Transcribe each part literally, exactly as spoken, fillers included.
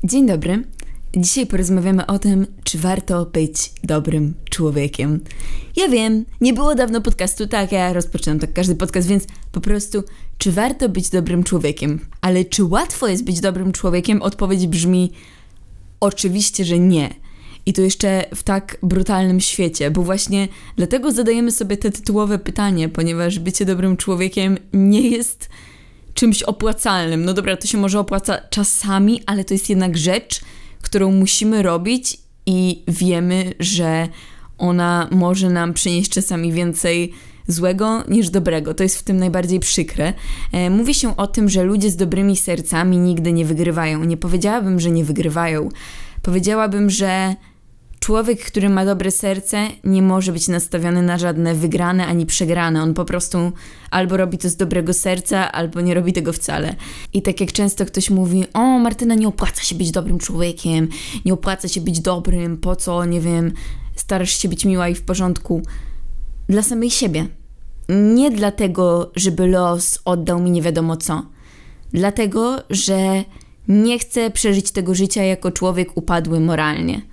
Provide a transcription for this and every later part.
Dzień dobry. Dzisiaj porozmawiamy o tym, czy warto być dobrym człowiekiem. Ja wiem, nie było dawno podcastu, tak, ja rozpoczynam tak każdy podcast, więc po prostu, czy warto być dobrym człowiekiem? Ale czy łatwo jest być dobrym człowiekiem? Odpowiedź brzmi, oczywiście, że nie. I to jeszcze w tak brutalnym świecie, bo właśnie dlatego zadajemy sobie te tytułowe pytanie, ponieważ bycie dobrym człowiekiem nie jest czymś opłacalnym. No dobra, to się może opłaca czasami, ale to jest jednak rzecz, którą musimy robić i wiemy, że ona może nam przynieść czasami więcej złego niż dobrego. To jest w tym najbardziej przykre. E, mówi się o tym, że ludzie z dobrymi sercami nigdy nie wygrywają. Nie powiedziałabym, że nie wygrywają. Powiedziałabym, że człowiek, który ma dobre serce, nie może być nastawiony na żadne wygrane ani przegrane. On po prostu albo robi to z dobrego serca, albo nie robi tego wcale. I tak jak często ktoś mówi, o Martyna, nie opłaca się być dobrym człowiekiem, nie opłaca się być dobrym, po co, nie wiem, starasz się być miła i w porządku. Dla samej siebie. Nie dlatego, żeby los oddał mi nie wiadomo co. Dlatego, że nie chcę przeżyć tego życia jako człowiek upadły moralnie.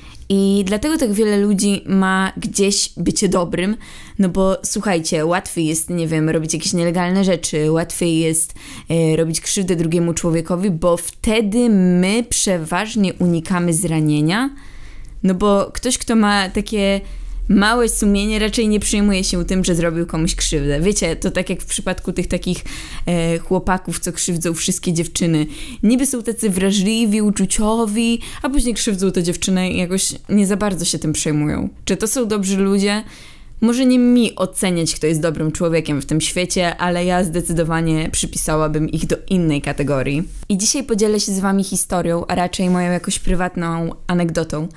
I dlatego tak wiele ludzi ma gdzieś bycie dobrym, no bo słuchajcie, łatwiej jest, nie wiem, robić jakieś nielegalne rzeczy, łatwiej jest e, robić krzywdę drugiemu człowiekowi, bo wtedy my przeważnie unikamy zranienia, no bo ktoś, kto ma takie małe sumienie, raczej nie przejmuje się tym, że zrobił komuś krzywdę. Wiecie, to tak jak w przypadku tych takich e, chłopaków, co krzywdzą wszystkie dziewczyny. Niby są tacy wrażliwi, uczuciowi, a później krzywdzą tę dziewczynę i jakoś nie za bardzo się tym przejmują. Czy to są dobrzy ludzie? Może nie mi oceniać, kto jest dobrym człowiekiem w tym świecie, ale ja zdecydowanie przypisałabym ich do innej kategorii. I dzisiaj podzielę się z wami historią, a raczej moją jakoś prywatną anegdotą,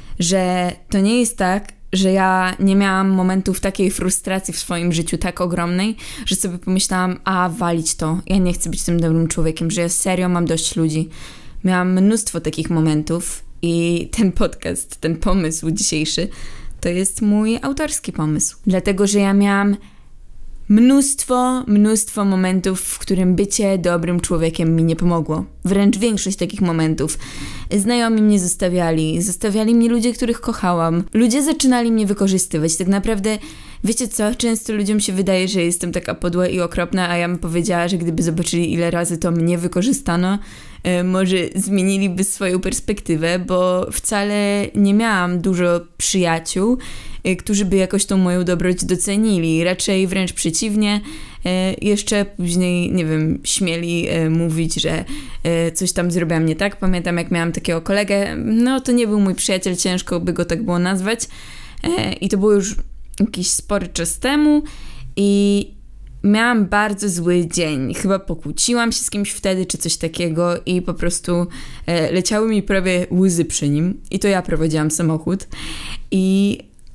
że to nie jest tak, że ja nie miałam momentów takiej frustracji w swoim życiu tak ogromnej, że sobie pomyślałam, a walić to, ja nie chcę być tym dobrym człowiekiem, że ja serio mam dość ludzi. Miałam mnóstwo takich momentów i ten podcast, ten pomysł dzisiejszy, to jest mój autorski pomysł. Dlatego, że ja miałam mnóstwo, mnóstwo momentów, w którym bycie dobrym człowiekiem mi nie pomogło. Wręcz większość takich momentów. Znajomi mnie zostawiali, zostawiali mnie ludzie, których kochałam. Ludzie zaczynali mnie wykorzystywać. Tak naprawdę, wiecie co, często ludziom się wydaje, że jestem taka podła i okropna, a ja bym powiedziała, że gdyby zobaczyli, ile razy to mnie wykorzystano, może zmieniliby swoją perspektywę, bo wcale nie miałam dużo przyjaciół, którzy by jakoś tą moją dobroć docenili. Raczej wręcz przeciwnie. Jeszcze później, nie wiem, śmieli mówić, że coś tam zrobiłam nie tak. Pamiętam, jak miałam takiego kolegę, no to nie był mój przyjaciel, ciężko by go tak było nazwać. I to było już jakiś spory czas temu i miałam bardzo zły dzień. Chyba pokłóciłam się z kimś wtedy, czy coś takiego i po prostu e, leciały mi prawie łzy przy nim. I to ja prowadziłam samochód. I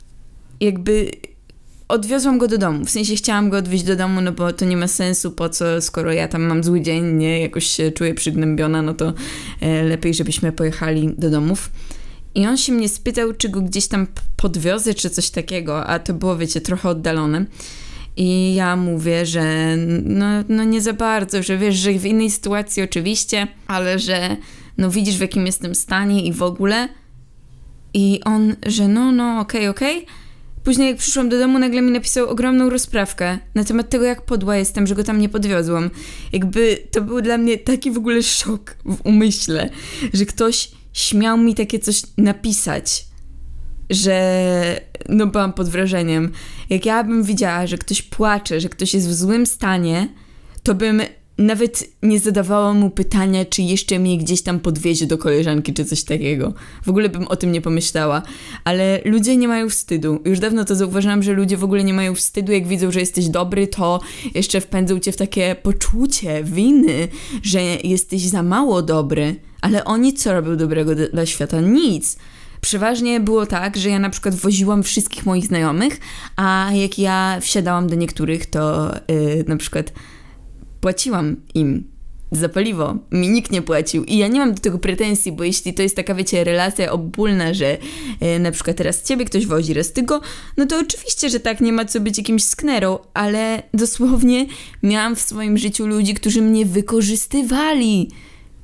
jakby odwiozłam go do domu. W sensie chciałam go odwieźć do domu, no bo to nie ma sensu, po co, skoro ja tam mam zły dzień, nie, jakoś się czuję przygnębiona, no to e, lepiej, żebyśmy pojechali do domów. I on się mnie spytał, czy go gdzieś tam podwiozę, czy coś takiego, a to było, wiecie, trochę oddalone. I ja mówię, że no, no nie za bardzo, że wiesz, że w innej sytuacji oczywiście, ale że no widzisz, w jakim jestem stanie i w ogóle. I on, że no, no, okej, okay, okej. Okay. Później jak przyszłam do domu, nagle mi napisał ogromną rozprawkę na temat tego, jak podła jestem, że go tam nie podwiozłam. Jakby to był dla mnie taki w ogóle szok w umyśle, że ktoś śmiał mi takie coś napisać, że no byłam pod wrażeniem. Jak ja bym widziała, że ktoś płacze, że ktoś jest w złym stanie, to bym nawet nie zadawała mu pytania, czy jeszcze mnie gdzieś tam podwiezie do koleżanki, czy coś takiego. W ogóle bym o tym nie pomyślała. Ale ludzie nie mają wstydu. Już dawno to zauważyłam, że ludzie w ogóle nie mają wstydu. Jak widzą, że jesteś dobry, to jeszcze wpędzą cię w takie poczucie winy, że jesteś za mało dobry. Ale oni co robią dobrego dla świata? Nic. Przeważnie było tak, że ja na przykład woziłam wszystkich moich znajomych, a jak ja wsiadałam do niektórych, to yy, na przykład płaciłam im za paliwo. Mi nikt nie płacił i ja nie mam do tego pretensji, bo jeśli to jest taka, wiecie, relacja obopólna, że yy, na przykład teraz ciebie ktoś wozi, raz ty go, no to oczywiście, że tak, nie ma co być jakimś sknerą, ale dosłownie miałam w swoim życiu ludzi, którzy mnie wykorzystywali.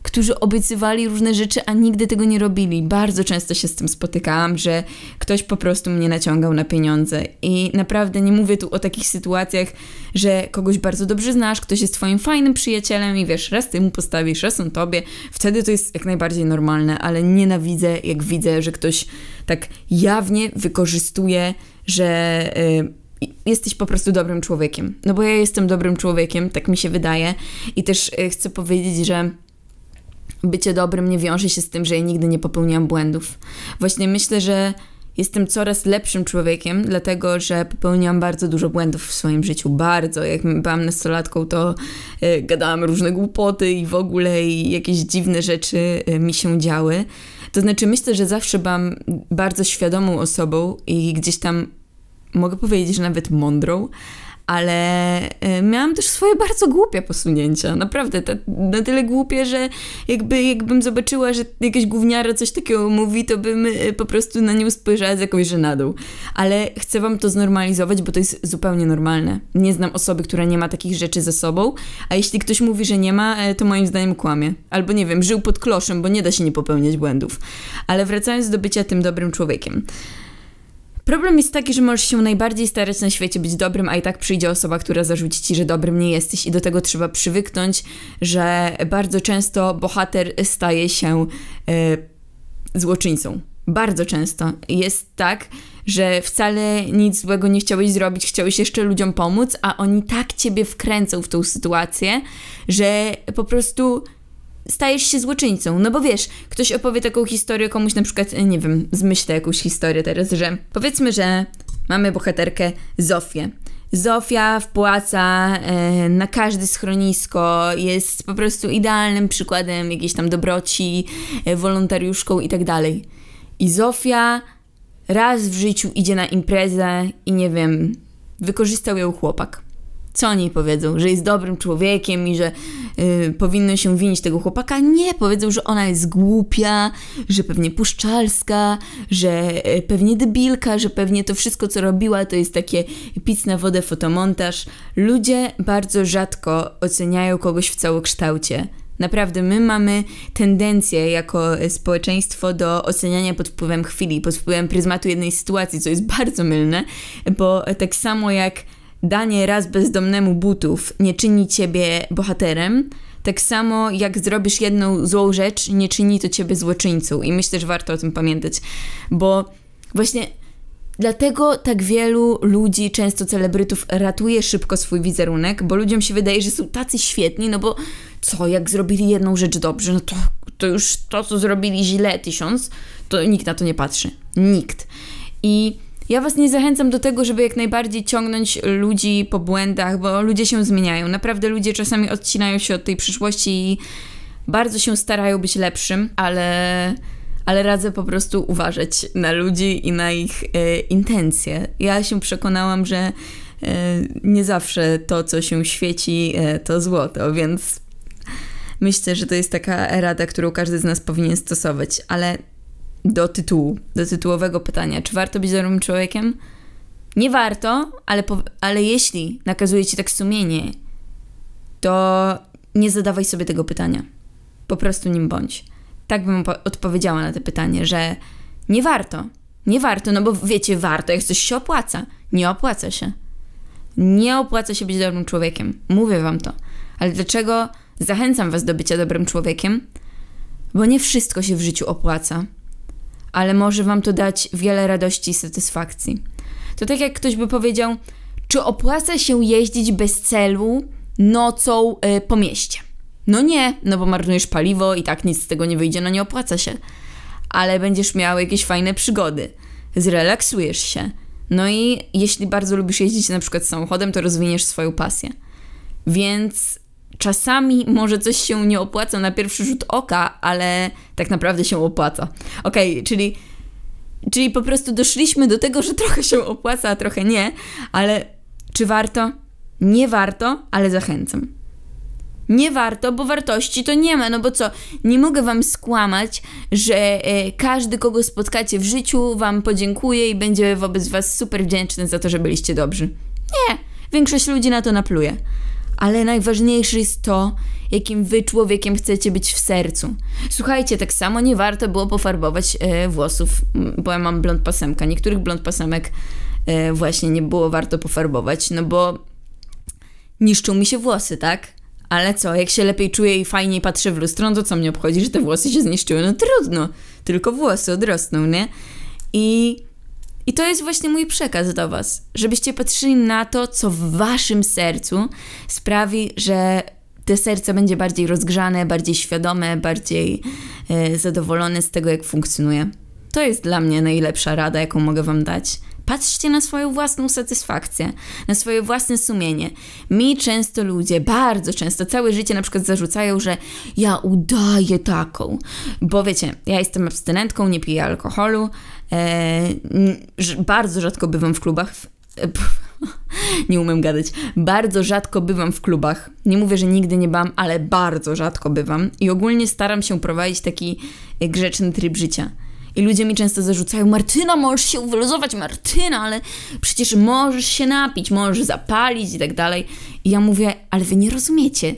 którzy obiecywali różne rzeczy, a nigdy tego nie robili. Bardzo często się z tym spotykałam, że ktoś po prostu mnie naciągał na pieniądze. I naprawdę nie mówię tu o takich sytuacjach, że kogoś bardzo dobrze znasz, ktoś jest twoim fajnym przyjacielem i wiesz, raz ty mu postawisz, raz on tobie. Wtedy to jest jak najbardziej normalne, ale nienawidzę, jak widzę, że ktoś tak jawnie wykorzystuje, że yy, jesteś po prostu dobrym człowiekiem. No bo ja jestem dobrym człowiekiem, tak mi się wydaje. I też yy, chcę powiedzieć, że bycie dobrym nie wiąże się z tym, że ja nigdy nie popełniłam błędów. Właśnie myślę, że jestem coraz lepszym człowiekiem, dlatego, że popełniłam bardzo dużo błędów w swoim życiu. Bardzo. Jak byłam nastolatką, to y, gadałam różne głupoty i w ogóle i jakieś dziwne rzeczy y, mi się działy. To znaczy myślę, że zawsze byłam bardzo świadomą osobą i gdzieś tam mogę powiedzieć, że nawet mądrą, ale y, miałam też swoje bardzo głupie posunięcia. Naprawdę, ta, na tyle głupie, że jakby, jakbym zobaczyła, że jakaś gówniara coś takiego mówi, to bym y, po prostu na nią spojrzała z jakąś żenadą. Ale chcę wam to znormalizować, bo to jest zupełnie normalne. Nie znam osoby, która nie ma takich rzeczy ze sobą, a jeśli ktoś mówi, że nie ma, to moim zdaniem kłamie. Albo nie wiem, żył pod kloszem, bo nie da się nie popełniać błędów. Ale wracając do bycia tym dobrym człowiekiem. Problem jest taki, że możesz się najbardziej starać na świecie być dobrym, a i tak przyjdzie osoba, która zarzuci ci, że dobrym nie jesteś i do tego trzeba przywyknąć, że bardzo często bohater staje się e, złoczyńcą. Bardzo często jest tak, że wcale nic złego nie chciałeś zrobić, chciałeś jeszcze ludziom pomóc, a oni tak ciebie wkręcą w tą sytuację, że po prostu stajesz się złoczyńcą. No bo wiesz, ktoś opowie taką historię komuś, na przykład, nie wiem, zmyślę jakąś historię teraz, że powiedzmy, że mamy bohaterkę Zofię. Zofia wpłaca e, na każde schronisko, jest po prostu idealnym przykładem jakiejś tam dobroci, e, wolontariuszką i tak dalej. I Zofia raz w życiu idzie na imprezę i nie wiem, wykorzystał ją chłopak. Co oni powiedzą? Że jest dobrym człowiekiem i że y, powinno się winić tego chłopaka? Nie, powiedzą, że ona jest głupia, że pewnie puszczalska, że y, pewnie debilka, że pewnie to wszystko, co robiła, to jest takie pic na wodę fotomontaż. Ludzie bardzo rzadko oceniają kogoś w całokształcie. Naprawdę, my mamy tendencję jako społeczeństwo do oceniania pod wpływem chwili, pod wpływem pryzmatu jednej sytuacji, co jest bardzo mylne, bo tak samo jak danie raz bezdomnemu butów nie czyni ciebie bohaterem, tak samo jak zrobisz jedną złą rzecz, nie czyni to ciebie złoczyńcą. I myślę, że warto o tym pamiętać, bo właśnie dlatego tak wielu ludzi, często celebrytów, ratuje szybko swój wizerunek, bo ludziom się wydaje, że są tacy świetni, no bo co, jak zrobili jedną rzecz dobrze, no to, to już to, co zrobili źle tysiąc, to nikt na to nie patrzy. Nikt. I ja was nie zachęcam do tego, żeby jak najbardziej ciągnąć ludzi po błędach, bo ludzie się zmieniają. Naprawdę ludzie czasami odcinają się od tej przyszłości i bardzo się starają być lepszym, ale, ale radzę po prostu uważać na ludzi i na ich e, intencje. Ja się przekonałam, że e, nie zawsze to, co się świeci, e, to złoto, więc myślę, że to jest taka rada, którą każdy z nas powinien stosować, ale do tytułu, do tytułowego pytania. Czy warto być dobrym człowiekiem? Nie warto, ale, po, ale jeśli nakazuje ci tak sumienie, to nie zadawaj sobie tego pytania. Po prostu nim bądź. Tak bym odpowiedziała na to pytanie, że nie warto. Nie warto, no bo wiecie, warto, jak coś się opłaca. Nie opłaca się. Nie opłaca się być dobrym człowiekiem. Mówię wam to. Ale dlaczego zachęcam was do bycia dobrym człowiekiem? Bo nie wszystko się w życiu opłaca. Ale może wam to dać wiele radości i satysfakcji. To tak jak ktoś by powiedział, czy opłaca się jeździć bez celu nocą y, po mieście? No nie, no bo marnujesz paliwo i tak nic z tego nie wyjdzie, no nie opłaca się. Ale będziesz miał jakieś fajne przygody, zrelaksujesz się. No i jeśli bardzo lubisz jeździć na przykład samochodem, to rozwiniesz swoją pasję. Więc czasami może coś się nie opłaca na pierwszy rzut oka, ale tak naprawdę się opłaca. Okej, okay, czyli, czyli po prostu doszliśmy do tego, że trochę się opłaca, a trochę nie, ale czy warto? Nie warto, ale zachęcam. Nie warto, bo wartości to nie ma, no bo co, nie mogę wam skłamać, że e, każdy, kogo spotkacie w życiu, wam podziękuje i będzie wobec was super wdzięczny za to, że byliście dobrzy. Nie, większość ludzi na to napluje. ale najważniejsze jest to, jakim wy człowiekiem chcecie być w sercu. Słuchajcie, tak samo nie warto było pofarbować e, włosów, bo ja mam blond pasemka. Niektórych blond pasemek e, właśnie nie było warto pofarbować, no bo niszczą mi się włosy, tak? Ale co, jak się lepiej czuję i fajniej patrzę w lustro, no to co mnie obchodzi, że te włosy się zniszczyły? No trudno, tylko włosy odrosną, nie? I, i to jest właśnie mój przekaz do was, żebyście patrzyli na to, co w waszym sercu sprawi, że te serce będzie bardziej rozgrzane, bardziej świadome, bardziej e, zadowolone z tego, jak funkcjonuje. To jest dla mnie najlepsza rada, jaką mogę wam dać. Patrzcie na swoją własną satysfakcję, na swoje własne sumienie. Mi często ludzie, bardzo często, całe życie na przykład zarzucają, że ja udaję taką. Bo wiecie, ja jestem abstynentką, nie piję alkoholu, e, bardzo rzadko bywam w klubach, w, e, nie umiem gadać, bardzo rzadko bywam w klubach. Nie mówię, że nigdy nie byłam, ale bardzo rzadko bywam i ogólnie staram się prowadzić taki grzeczny tryb życia. I ludzie mi często zarzucają, Martyna, możesz się wyluzować, Martyna, ale przecież możesz się napić, możesz zapalić i tak dalej. I ja mówię, ale wy nie rozumiecie.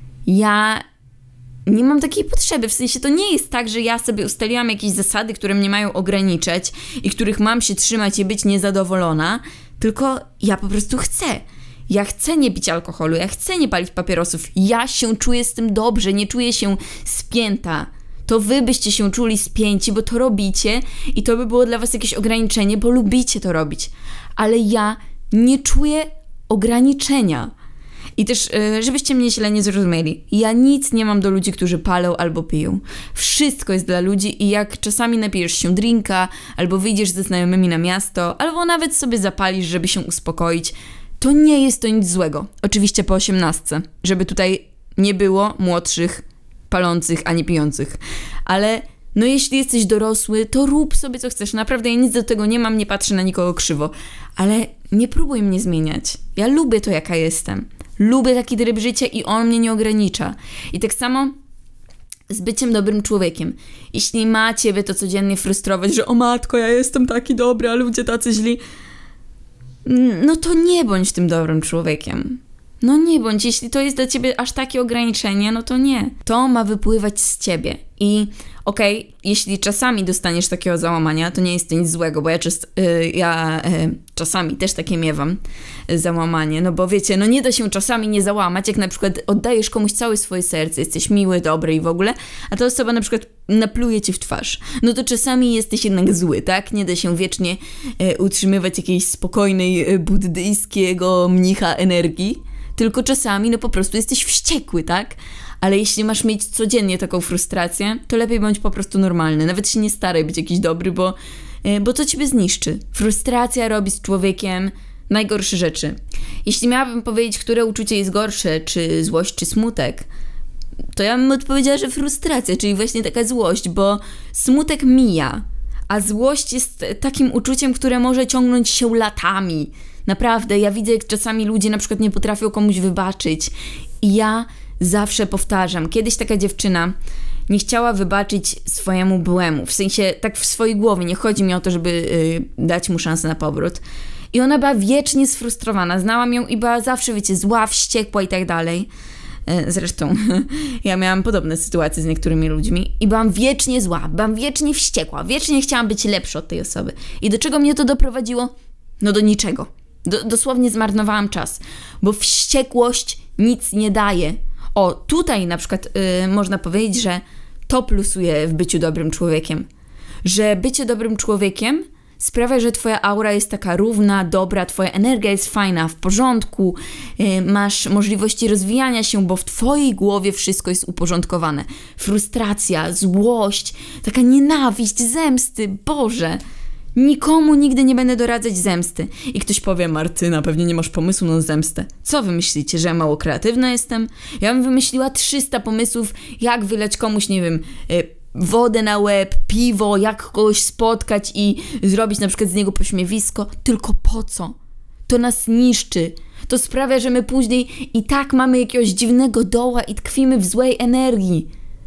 Ja nie mam takiej potrzeby, w sensie to nie jest tak, że ja sobie ustaliłam jakieś zasady, które mnie mają ograniczać i których mam się trzymać i być niezadowolona, tylko ja po prostu chcę. Ja chcę nie pić alkoholu, ja chcę nie palić papierosów, ja się czuję z tym dobrze, nie czuję się spięta. To wy byście się czuli spięci, bo to robicie i to by było dla was jakieś ograniczenie, bo lubicie to robić. Ale ja nie czuję ograniczenia. I też, żebyście mnie źle nie zrozumieli, ja nic nie mam do ludzi, którzy palą albo piją. Wszystko jest dla ludzi i jak czasami napijesz się drinka, albo wyjdziesz ze znajomymi na miasto, albo nawet sobie zapalisz, żeby się uspokoić, to nie jest to nic złego. Oczywiście po osiemnastce, żeby tutaj nie było młodszych palących, a nie pijących. Ale no jeśli jesteś dorosły, to rób sobie co chcesz. Naprawdę ja nic do tego nie mam, nie patrzę na nikogo krzywo. Ale nie próbuj mnie zmieniać. Ja lubię to, jaka jestem. Lubię taki tryb życia i on mnie nie ogranicza. I tak samo z byciem dobrym człowiekiem. Jeśli ma ciebie to codziennie frustrować, że o matko, ja jestem taki dobry, a ludzie tacy źli, no to nie bądź tym dobrym człowiekiem. No nie bądź, jeśli to jest dla ciebie aż takie ograniczenie, no to nie. To ma wypływać z ciebie. I okej, okay, jeśli czasami dostaniesz takiego załamania, to nie jest to nic złego, bo ja, czas, yy, ja yy, czasami też takie miewam yy, załamanie, no bo wiecie, no nie da się czasami nie załamać, jak na przykład oddajesz komuś całe swoje serce, jesteś miły, dobry i w ogóle, a ta osoba na przykład napluje ci w twarz. No to czasami jesteś jednak zły, tak? Nie da się wiecznie yy, utrzymywać jakiejś spokojnej, yy, buddyjskiego mnicha energii, tylko czasami no po prostu jesteś wściekły, tak? Ale jeśli masz mieć codziennie taką frustrację, to lepiej bądź po prostu normalny. Nawet się nie staraj być jakiś dobry, bo, bo to ciebie zniszczy. Frustracja robi z człowiekiem najgorsze rzeczy. Jeśli miałabym powiedzieć, które uczucie jest gorsze, czy złość, czy smutek, to ja bym odpowiedziała, że frustracja, czyli właśnie taka złość, bo smutek mija, a złość jest takim uczuciem, które może ciągnąć się latami. Naprawdę, ja widzę, jak czasami ludzie na przykład nie potrafią komuś wybaczyć i ja zawsze powtarzam, kiedyś taka dziewczyna nie chciała wybaczyć swojemu byłemu, w sensie tak w swojej głowie, nie chodzi mi o to, żeby yy, dać mu szansę na powrót. I ona była wiecznie sfrustrowana, znałam ją i była zawsze, wiecie, zła, wściekła i tak dalej. Zresztą ja miałam podobne sytuacje z niektórymi ludźmi i byłam wiecznie zła, byłam wiecznie wściekła, wiecznie chciałam być lepsza od tej osoby. I do czego mnie to doprowadziło? No do niczego. Do, dosłownie zmarnowałam czas, bo wściekłość nic nie daje. O, tutaj na przykład yy, można powiedzieć, że to plusuje w byciu dobrym człowiekiem. Że bycie dobrym człowiekiem sprawia, że twoja aura jest taka równa, dobra, twoja energia jest fajna, w porządku, yy, masz możliwości rozwijania się, bo w twojej głowie wszystko jest uporządkowane. Frustracja, złość, taka nienawiść, zemsty, Boże... Nikomu nigdy nie będę doradzać zemsty. I ktoś powie, Martyna, pewnie nie masz pomysłu na zemstę. Co wy myślicie, że ja mało kreatywna jestem? Ja bym wymyśliła trzysta pomysłów, jak wylać komuś, nie wiem, wodę na łeb, piwo, jak kogoś spotkać i zrobić na przykład z niego pośmiewisko. Tylko po co? To nas niszczy. To sprawia, że my później i tak mamy jakiegoś dziwnego doła i tkwimy w złej energii.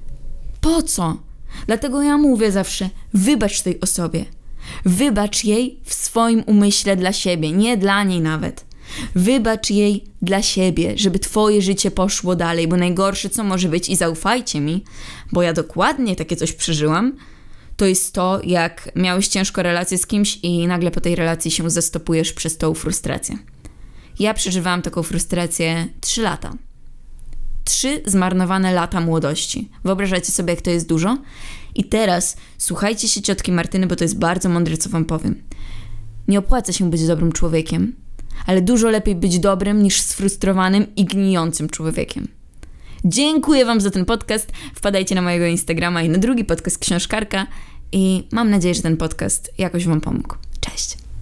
Po co? Dlatego ja mówię zawsze, wybacz tej osobie. Wybacz jej w swoim umyśle dla siebie, nie dla niej nawet. Wybacz jej dla siebie, żeby twoje życie poszło dalej, bo najgorsze co może być, i zaufajcie mi, bo ja dokładnie takie coś przeżyłam, to jest to, jak miałeś ciężką relację z kimś i nagle po tej relacji się zastopujesz przez tą frustrację. Ja przeżywałam taką frustrację trzy lata. Trzy zmarnowane lata młodości. Wyobrażacie sobie, jak to jest dużo? I teraz słuchajcie się ciotki Martyny, bo to jest bardzo mądre, co wam powiem. Nie opłaca się być dobrym człowiekiem, ale dużo lepiej być dobrym niż sfrustrowanym i gnijącym człowiekiem. Dziękuję wam za ten podcast. Wpadajcie na mojego Instagrama i na drugi podcast Książkarka i mam nadzieję, że ten podcast jakoś wam pomógł. Cześć!